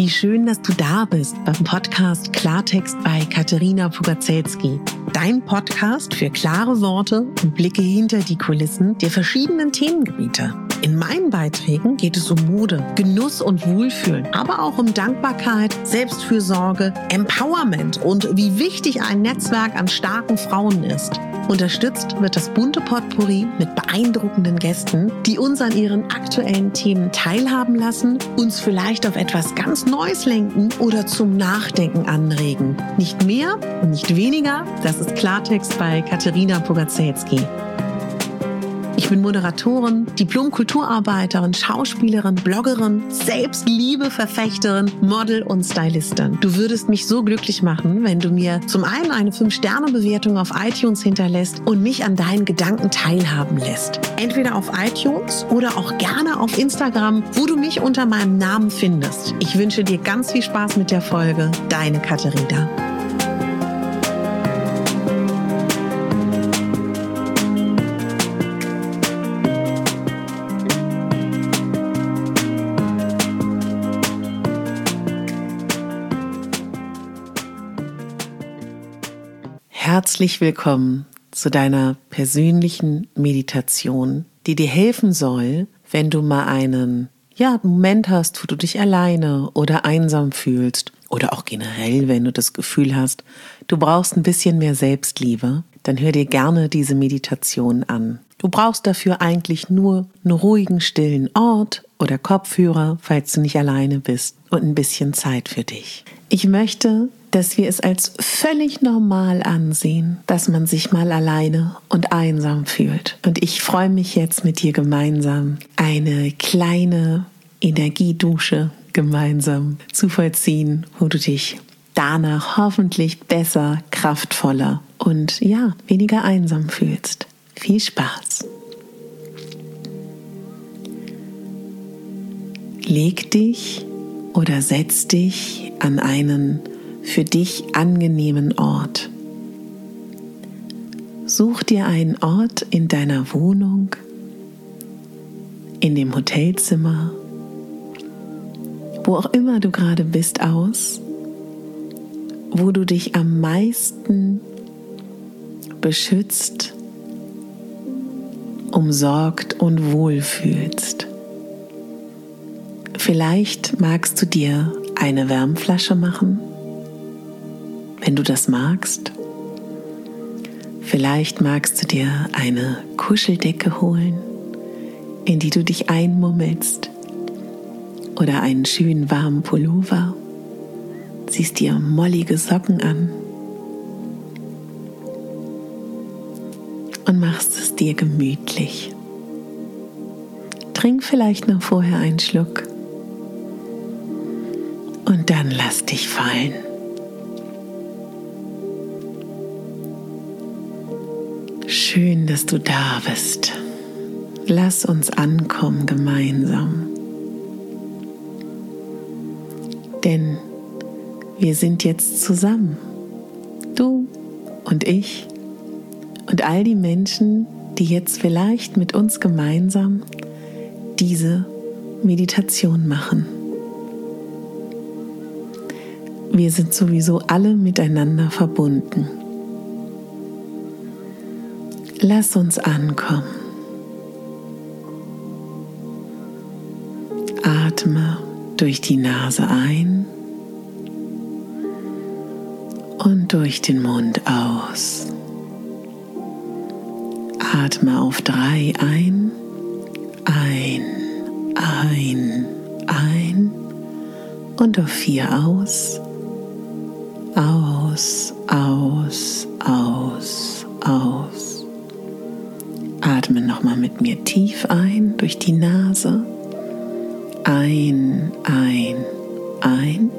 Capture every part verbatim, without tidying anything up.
Wie schön, dass du da bist beim Podcast Klartext bei Katerina Pugacelski. Dein Podcast für klare Worte und Blicke hinter die Kulissen der verschiedenen Themengebiete. In meinen Beiträgen geht es um Mode, Genuss und Wohlfühlen, aber auch um Dankbarkeit, Selbstfürsorge, Empowerment und wie wichtig ein Netzwerk an starken Frauen ist. Unterstützt wird das bunte Potpourri mit beeindruckenden Gästen, die uns an ihren aktuellen Themen teilhaben lassen, uns vielleicht auf etwas ganz Neues lenken oder zum Nachdenken anregen. Nicht mehr und nicht weniger, das ist Klartext bei Katerina Pugacelski. Ich bin Moderatorin, Diplom-Kulturarbeiterin, Schauspielerin, Bloggerin, Selbstliebe-Verfechterin, Model und Stylistin. Du würdest mich so glücklich machen, wenn du mir zum einen eine fünf Sterne Bewertung auf iTunes hinterlässt und mich an deinen Gedanken teilhaben lässt. Entweder auf iTunes oder auch gerne auf Instagram, wo du mich unter meinem Namen findest. Ich wünsche dir ganz viel Spaß mit der Folge. Deine Katerina. Herzlich willkommen zu deiner persönlichen Meditation, die dir helfen soll, wenn du mal einen ja, Moment hast, wo du dich alleine oder einsam fühlst oder auch generell, wenn du das Gefühl hast, du brauchst ein bisschen mehr Selbstliebe, dann hör dir gerne diese Meditation an. Du brauchst dafür eigentlich nur einen ruhigen, stillen Ort oder Kopfhörer, falls du nicht alleine bist, und ein bisschen Zeit für dich. Ich möchte, dass wir es als völlig normal ansehen, dass man sich mal alleine und einsam fühlt. Und ich freue mich jetzt mit dir gemeinsam, eine kleine Energiedusche gemeinsam zu vollziehen, wo du dich danach hoffentlich besser, kraftvoller und ja, weniger einsam fühlst. Viel Spaß! Leg dich oder setz dich an einen für dich angenehmen Ort. Such dir einen Ort in deiner Wohnung, in dem Hotelzimmer, wo auch immer du gerade bist, aus, wo du dich am meisten beschützt, umsorgt und wohlfühlst. Vielleicht magst du dir eine Wärmflasche machen, wenn du das magst. Vielleicht magst du dir eine Kuscheldecke holen, in die du dich einmummelst, oder einen schönen warmen Pullover. Ziehst dir mollige Socken an und machst es dir gemütlich. Trink vielleicht noch vorher einen Schluck und dann lass dich fallen. Schön, dass du da bist. Lass uns ankommen gemeinsam. Denn wir sind jetzt zusammen. Du und ich und all die Menschen, die jetzt vielleicht mit uns gemeinsam diese Meditation machen. Wir sind sowieso alle miteinander verbunden. Lass uns ankommen. Atme durch die Nase ein und durch den Mund aus. Atme auf drei ein, ein, ein, ein und auf vier aus, aus, aus, aus, aus. Atme nochmal mit mir tief ein durch die Nase. Ein, ein, ein.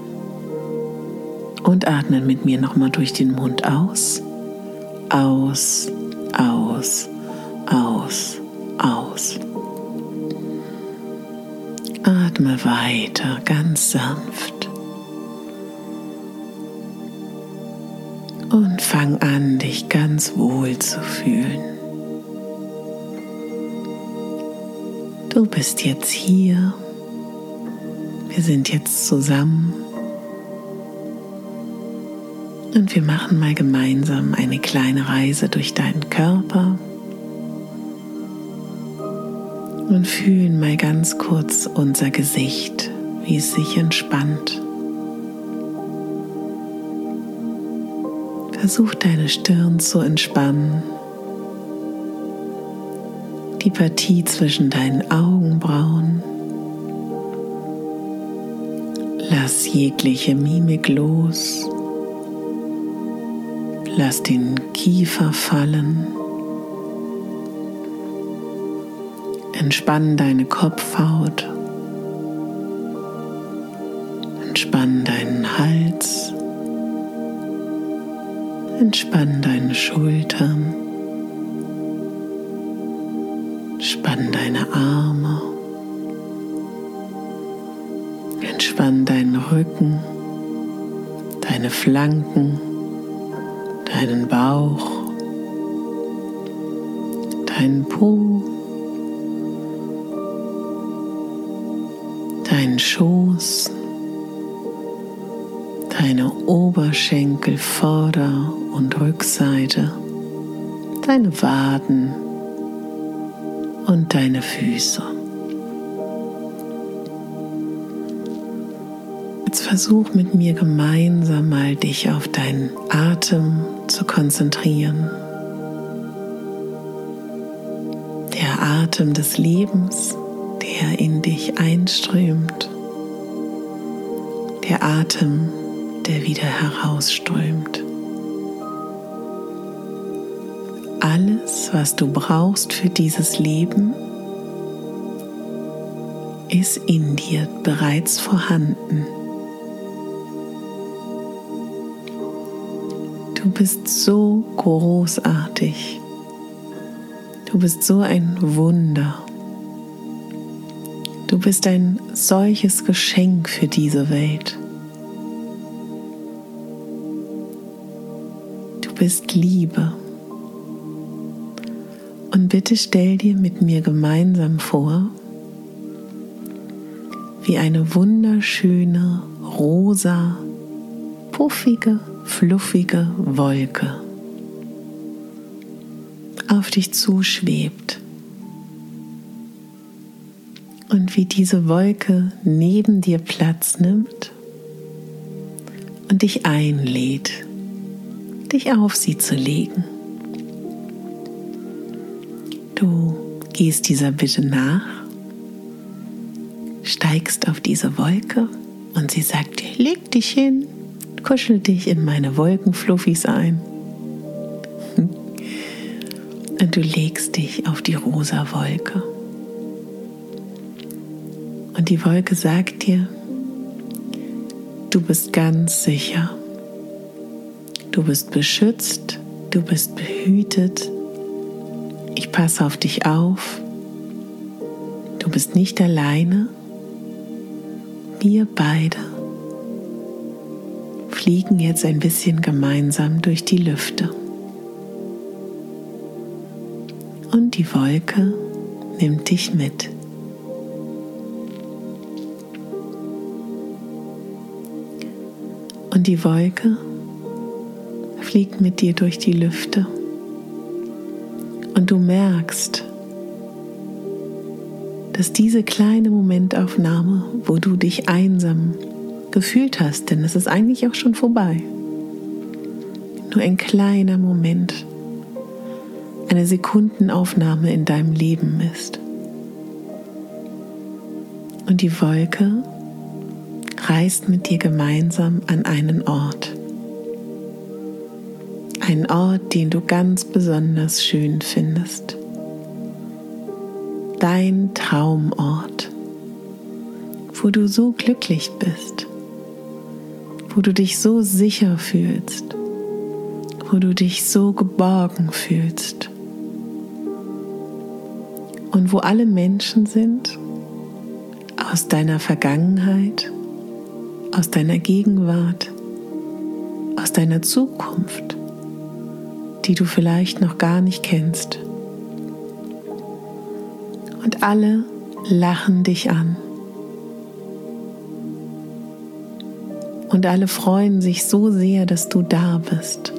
Und atme mit mir nochmal durch den Mund aus. Aus, aus, aus, aus. Atme weiter, ganz sanft. Und fang an, dich ganz wohl zu fühlen. Du bist jetzt hier Wir sind jetzt zusammen und wir machen mal gemeinsam eine kleine Reise durch deinen Körper und fühlen mal ganz kurz unser Gesicht, wie es sich entspannt. Versuch deine Stirn zu entspannen, die Partie zwischen deinen Augenbrauen. Lass jegliche Mimik los. Lass den Kiefer fallen. Entspann deine Kopfhaut. Entspann deinen Hals. Entspann deine Schultern. Entspann deine Arme. Entspann deinen Rücken, deine Flanken, deinen Bauch, deinen Po, deinen Schoß, deine Oberschenkel, Vorder- und Rückseite, deine Waden und deine Füße. Jetzt versuch mit mir gemeinsam mal dich auf deinen Atem zu konzentrieren. Der Atem des Lebens, der in dich einströmt. Der Atem, der wieder herausströmt. Alles, was du brauchst für dieses Leben, ist in dir bereits vorhanden. Du bist so großartig. Du bist so ein Wunder. Du bist ein solches Geschenk für diese Welt. Du bist Liebe. Und bitte stell dir mit mir gemeinsam vor, wie eine wunderschöne, rosa, puffige, fluffige Wolke auf dich zuschwebt und wie diese Wolke neben dir Platz nimmt und dich einlädt, dich auf sie zu legen. Du gehst dieser Bitte nach, steigst auf diese Wolke und sie sagt dir, leg dich hin, kuschel dich in meine Wolkenfluffis ein. Und du legst dich auf die rosa Wolke. Und die Wolke sagt dir, du bist ganz sicher. Du bist beschützt, du bist behütet. Ich passe auf dich auf. Du bist nicht alleine. Wir beide fliegen jetzt ein bisschen gemeinsam durch die Lüfte. Und die Wolke nimmt dich mit. Und die Wolke fliegt mit dir durch die Lüfte. Und du merkst, dass diese kleine Momentaufnahme, wo du dich einsam gefühlt hast, denn es ist eigentlich auch schon vorbei, nur ein kleiner Moment, eine Sekundenaufnahme in deinem Leben ist. Und die Wolke reist mit dir gemeinsam an einen Ort. Einen Ort, den du ganz besonders schön findest. Dein Traumort, wo du so glücklich bist, wo du dich so sicher fühlst, wo du dich so geborgen fühlst und wo alle Menschen sind aus deiner Vergangenheit, aus deiner Gegenwart, aus deiner Zukunft, die du vielleicht noch gar nicht kennst. Und alle lachen dich an. Und alle freuen sich so sehr, dass du da bist.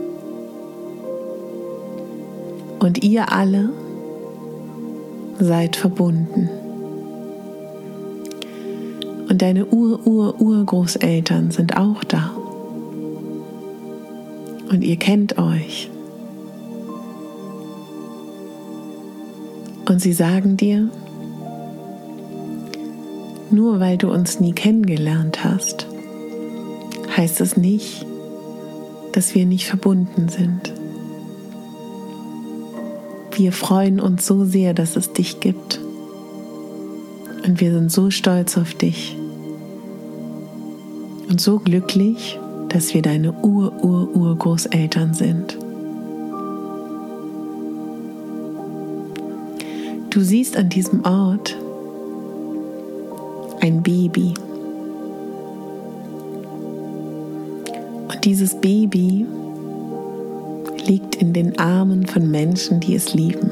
Und ihr alle seid verbunden. Und deine Ur-Ur-Urgroßeltern sind auch da. Und ihr kennt euch. Und sie sagen dir, nur weil du uns nie kennengelernt hast, heißt es nicht, dass wir nicht verbunden sind. Wir freuen uns so sehr, dass es dich gibt. Und wir sind so stolz auf dich. Und so glücklich, dass wir deine Ur-Ur-Urgroßeltern sind. Du siehst an diesem Ort ein Baby. Und dieses Baby liegt in den Armen von Menschen, die es lieben.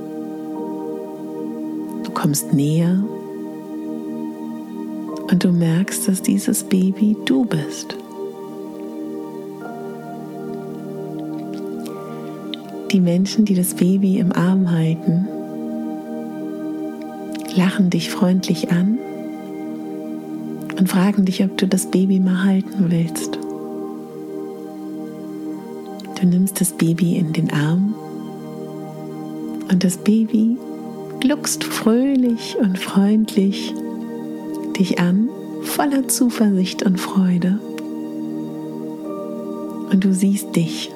Du kommst näher und du merkst, dass dieses Baby du bist. Die Menschen, die das Baby im Arm halten, lachen dich freundlich an und fragen dich, ob du das Baby mal halten willst. Du nimmst das Baby in den Arm und das Baby gluckst fröhlich und freundlich dich an, voller Zuversicht und Freude. Und du siehst dich.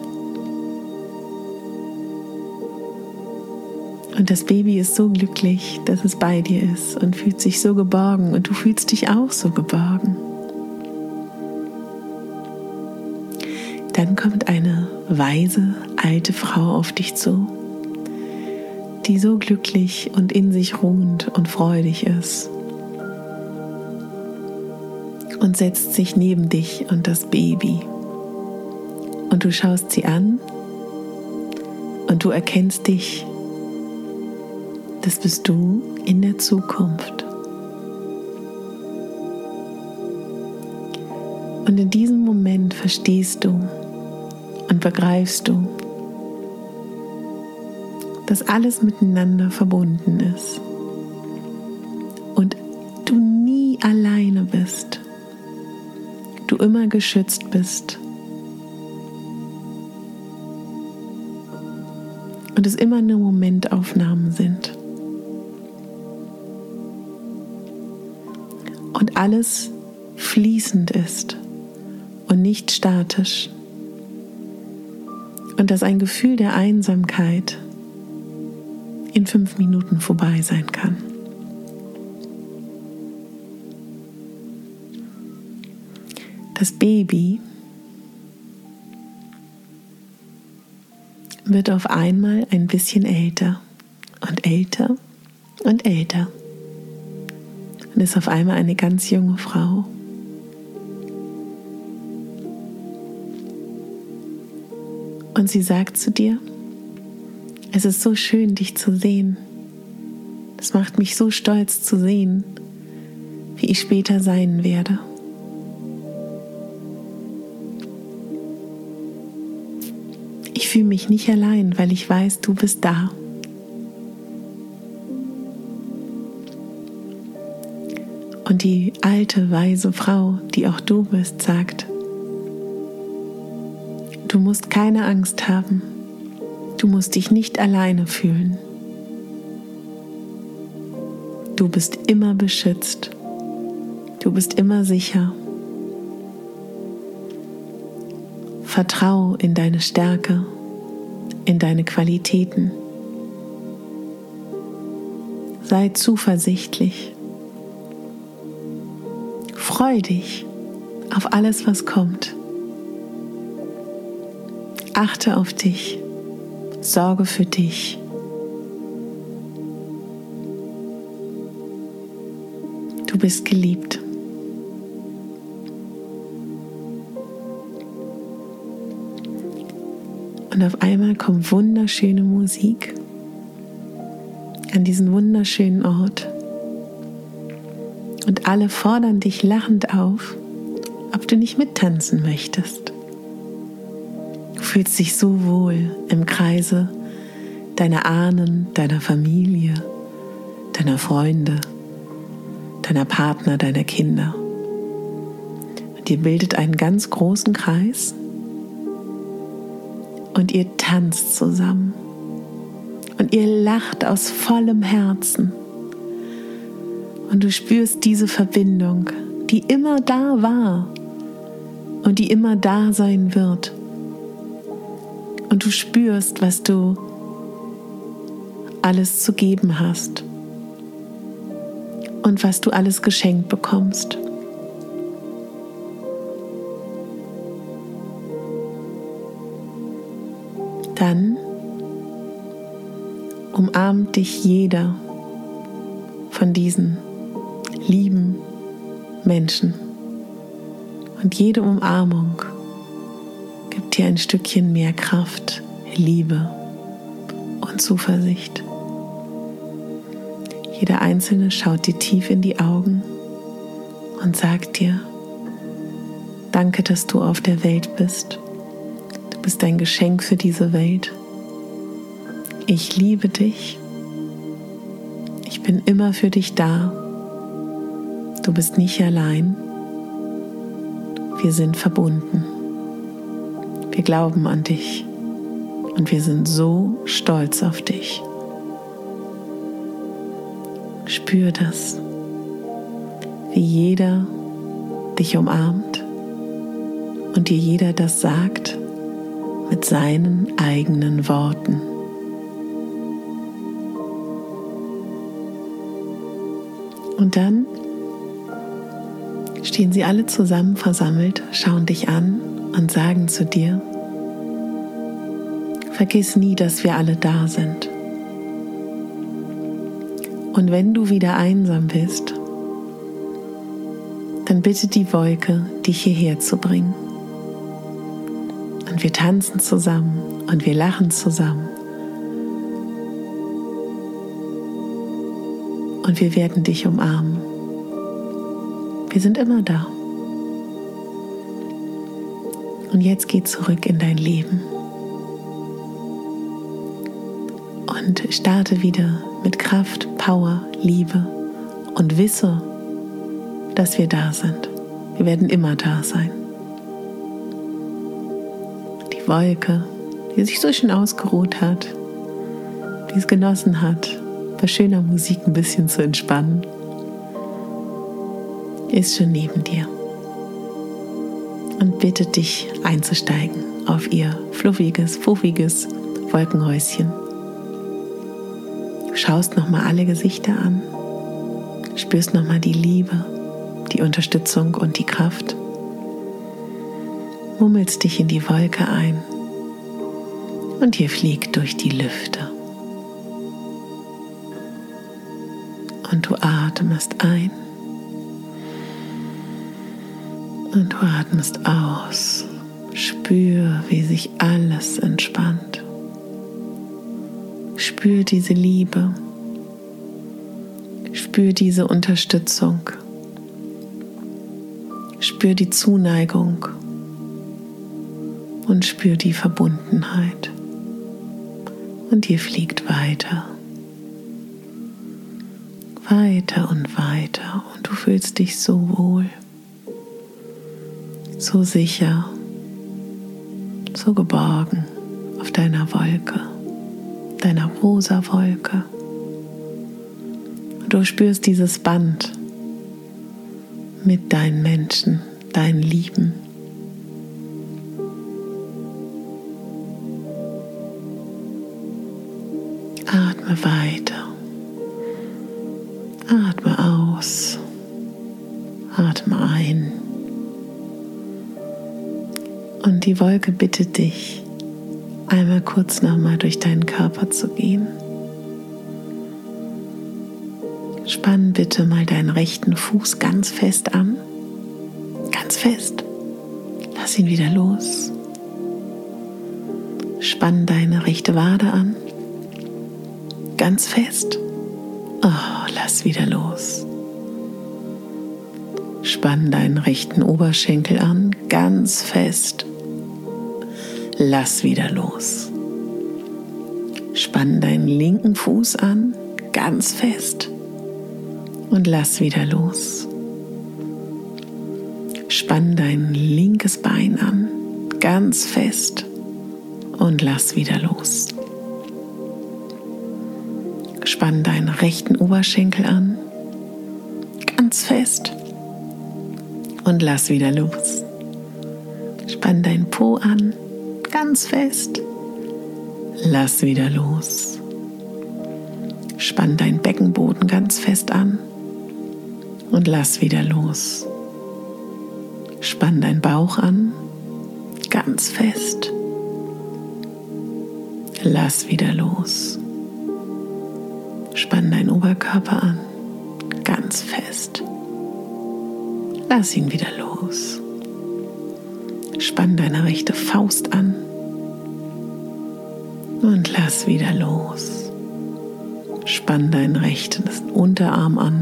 Und das Baby ist so glücklich, dass es bei dir ist und fühlt sich so geborgen und du fühlst dich auch so geborgen. Dann kommt eine weise, alte Frau auf dich zu, die so glücklich und in sich ruhend und freudig ist und setzt sich neben dich und das Baby. Und du schaust sie an und du erkennst dich. Das bist du in der Zukunft. Und in diesem Moment verstehst du und begreifst du, dass alles miteinander verbunden ist und du nie alleine bist, du immer geschützt bist und es immer nur Momentaufnahmen sind und alles fließend ist und nicht statisch. Und dass ein Gefühl der Einsamkeit in fünf Minuten vorbei sein kann. Das Baby wird auf einmal ein bisschen älter und älter und älter und ist auf einmal eine ganz junge Frau. Und sie sagt zu dir, es ist so schön, dich zu sehen. Es macht mich so stolz zu sehen, wie ich später sein werde. Ich fühle mich nicht allein, weil ich weiß, du bist da. Und die alte, weise Frau, die auch du bist, sagt, du musst keine Angst haben. Du musst dich nicht alleine fühlen. Du bist immer beschützt. Du bist immer sicher. Vertrau in deine Stärke, in deine Qualitäten. Sei zuversichtlich. Freu dich auf alles, was kommt. Achte auf dich, sorge für dich. Du bist geliebt. Und auf einmal kommt wunderschöne Musik an diesen wunderschönen Ort. Und alle fordern dich lachend auf ob du nicht mittanzen möchtest. Du fühlst dich so wohl im Kreise deiner Ahnen, deiner Familie, deiner Freunde, deiner Partner, deiner Kinder. Und ihr bildet einen ganz großen Kreis und ihr tanzt zusammen und ihr lacht aus vollem Herzen. Und du spürst diese Verbindung, die immer da war und die immer da sein wird. Und du spürst, was du alles zu geben hast und was du alles geschenkt bekommst. Dann umarmt dich jeder von diesen lieben Menschen. Und jede Umarmung gibt dir ein Stückchen mehr Kraft, Liebe und Zuversicht. Jeder Einzelne schaut dir tief in die Augen und sagt dir: Danke, dass du auf der Welt bist. Du bist ein Geschenk für diese Welt. Ich liebe dich. Ich bin immer für dich da. Du bist nicht allein. Wir sind verbunden. Wir glauben an dich und wir sind so stolz auf dich. Spür das, wie jeder dich umarmt und dir jeder das sagt mit seinen eigenen Worten. Und dann stehen sie alle zusammen versammelt, schauen dich an und sagen zu dir: Vergiss nie, dass wir alle da sind. Und wenn du wieder einsam bist, dann bitte die Wolke, dich hierher zu bringen. Und wir tanzen zusammen und wir lachen zusammen. Und wir werden dich umarmen. Wir sind immer da. Und jetzt geh zurück in dein Leben. Und starte wieder mit Kraft, Power, Liebe und wisse, dass wir da sind. Wir werden immer da sein. Die Wolke, die sich so schön ausgeruht hat, die es genossen hat, bei schöner Musik ein bisschen zu entspannen, ist schon neben dir und bittet dich einzusteigen auf ihr fluffiges, puffiges Wolkenhäuschen. Du schaust nochmal alle Gesichter an, spürst nochmal die Liebe, die Unterstützung und die Kraft, murmelst dich in die Wolke ein und ihr fliegt durch die Lüfte. Und du atmest ein und du atmest aus. Spür, wie sich alles entspannt. Spür diese Liebe. Spür diese Unterstützung. Spür die Zuneigung und spür die Verbundenheit. Und ihr fliegt weiter. Weiter und weiter und du fühlst dich so wohl, so sicher, so geborgen auf deiner Wolke, deiner rosa Wolke. Und du spürst dieses Band mit deinen Menschen, deinen Lieben. Atme weiter. Atme aus, atme ein und die Wolke bittet dich, einmal kurz nochmal durch deinen Körper zu gehen. Spann bitte mal deinen rechten Fuß ganz fest an, ganz fest, lass ihn wieder los. Spann deine rechte Wade an, ganz fest. Oh, lass wieder los. Spann deinen rechten Oberschenkel an, ganz fest. Lass wieder los. Spann deinen linken Fuß an, ganz fest. Und lass wieder los. Spann dein linkes Bein an, ganz fest. Und lass wieder los. Spann deinen rechten Oberschenkel an, ganz fest. Und lass wieder los. Spann deinen Po an, ganz fest. Lass wieder los. Spann deinen Beckenboden ganz fest an und lass wieder los. Spann deinen Bauch an, ganz fest. Lass wieder los. Spann deinen Oberkörper an, ganz fest. Lass ihn wieder los. Spann deine rechte Faust an und lass wieder los. Spann deinen rechten Unterarm an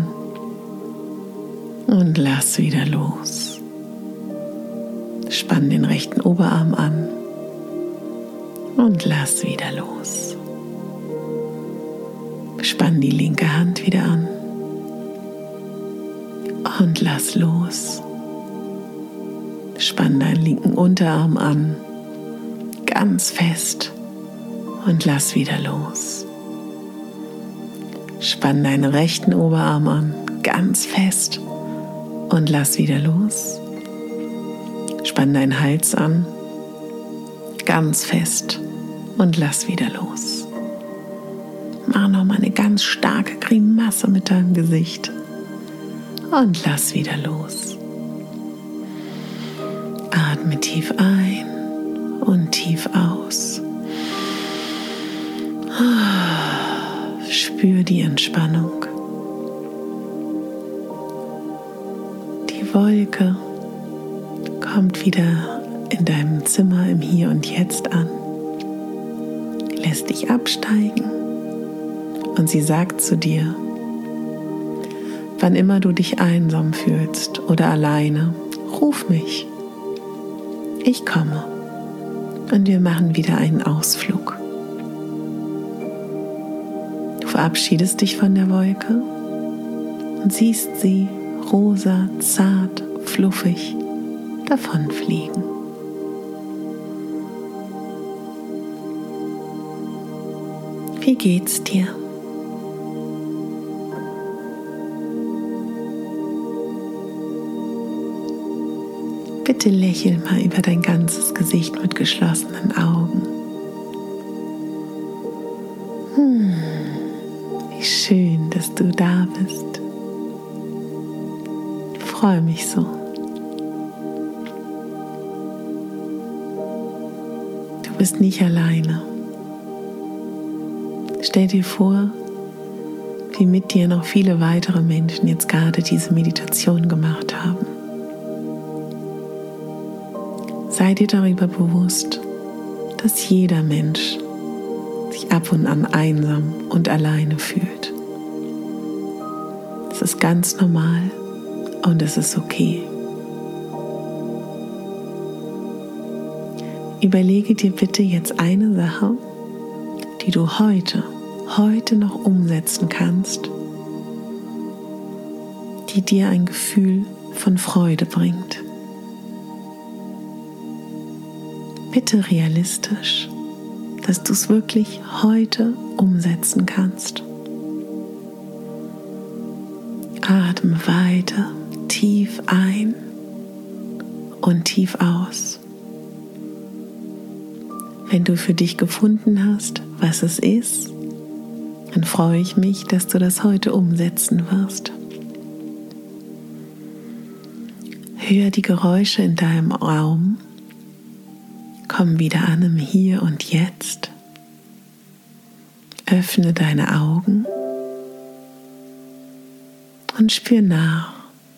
und lass wieder los. Spann den rechten Oberarm an und lass wieder los. Spann die linke Hand wieder an und lass los. Spann deinen linken Unterarm an, ganz fest, und lass wieder los. Spann deinen rechten Oberarm an, ganz fest, und lass wieder los. Spann deinen Hals an, ganz fest, und lass wieder los. Mach nochmal eine ganz starke Grimasse mit deinem Gesicht und lass wieder los. Atme tief ein und tief aus. Spür die Entspannung. Die Wolke kommt wieder in deinem Zimmer im Hier und Jetzt an, lässt dich absteigen und sie sagt zu dir: Wann immer du dich einsam fühlst oder alleine, ruf mich. Ich komme und wir machen wieder einen Ausflug. Du verabschiedest dich von der Wolke und siehst sie rosa, zart, fluffig davonfliegen. Wie geht's dir? Bitte lächel mal über dein ganzes Gesicht mit geschlossenen Augen. Hm, wie schön, dass du da bist. Ich freue mich so. Du bist nicht alleine. Stell dir vor, wie mit dir noch viele weitere Menschen jetzt gerade diese Meditation gemacht haben. Sei dir darüber bewusst, dass jeder Mensch sich ab und an einsam und alleine fühlt. Das ist ganz normal und es ist okay. Überlege dir bitte jetzt eine Sache, die du heute, heute noch umsetzen kannst, die dir ein Gefühl von Freude bringt. Bitte realistisch, dass du es wirklich heute umsetzen kannst. Atme weiter tief ein und tief aus. Wenn du für dich gefunden hast, was es ist, dann freue ich mich, dass du das heute umsetzen wirst. Hör die Geräusche in deinem Raum. Komm wieder an im Hier und Jetzt. Öffne deine Augen und spür nach.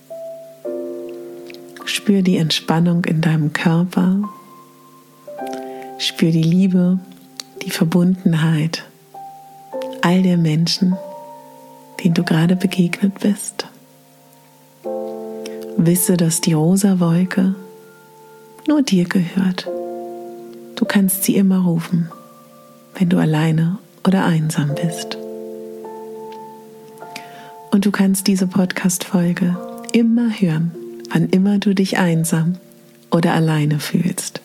Spür die Entspannung in deinem Körper. Spür die Liebe, die Verbundenheit all der Menschen, denen du gerade begegnet bist. Wisse, dass die rosa Wolke nur dir gehört. Du kannst sie immer rufen, wenn du alleine oder einsam bist. Und du kannst diese Podcast-Folge immer hören, wann immer du dich einsam oder alleine fühlst.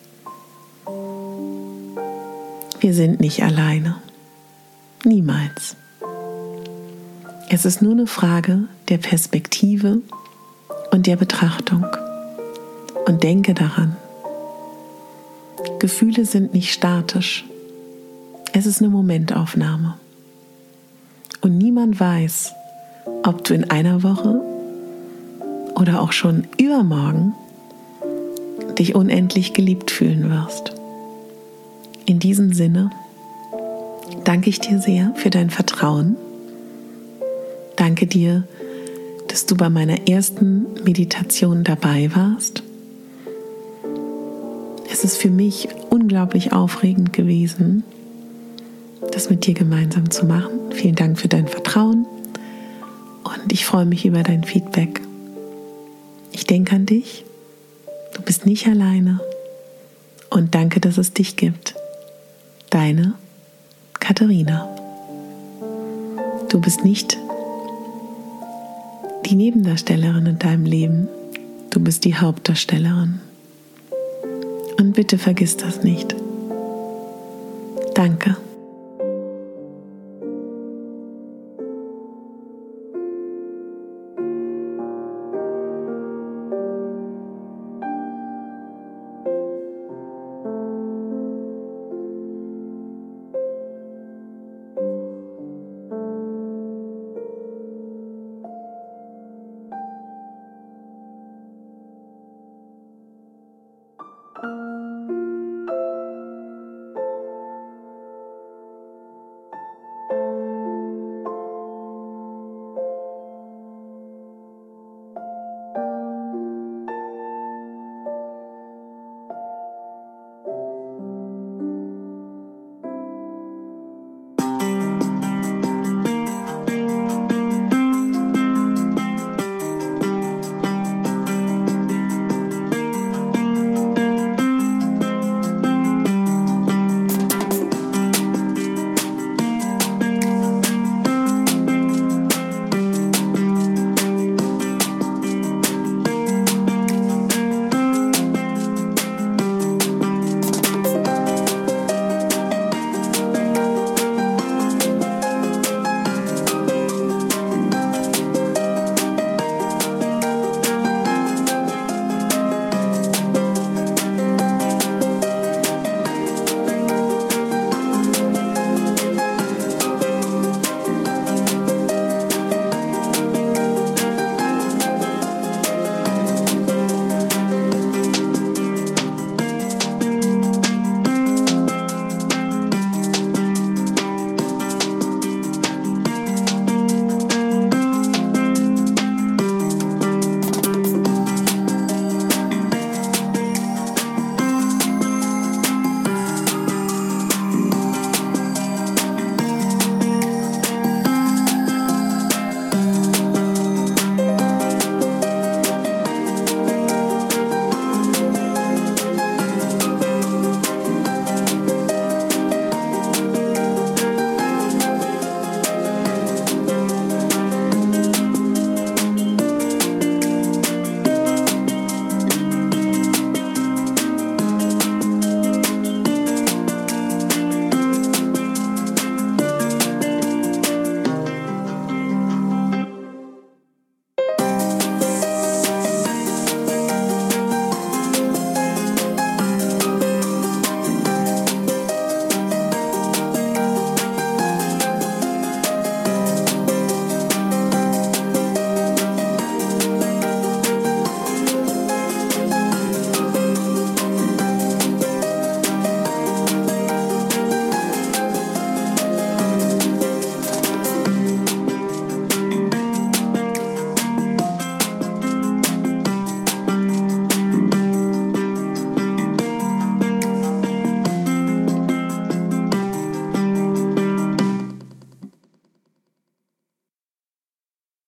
Wir sind nicht alleine. Niemals. Es ist nur eine Frage der Perspektive und der Betrachtung. Und denke daran, Gefühle sind nicht statisch. Es ist eine Momentaufnahme. Und niemand weiß, ob du in einer Woche oder auch schon übermorgen dich unendlich geliebt fühlen wirst. In diesem Sinne danke ich dir sehr für dein Vertrauen. Danke dir, dass du bei meiner ersten Meditation dabei warst. Es ist für mich unglaublich aufregend gewesen, das mit dir gemeinsam zu machen. Vielen Dank für dein Vertrauen und ich freue mich über dein Feedback. Ich denke an dich, du bist nicht alleine und danke, dass es dich gibt. Deine Katharina. Du bist nicht die Nebendarstellerin in deinem Leben, du bist die Hauptdarstellerin. Und bitte vergiss das nicht. Danke.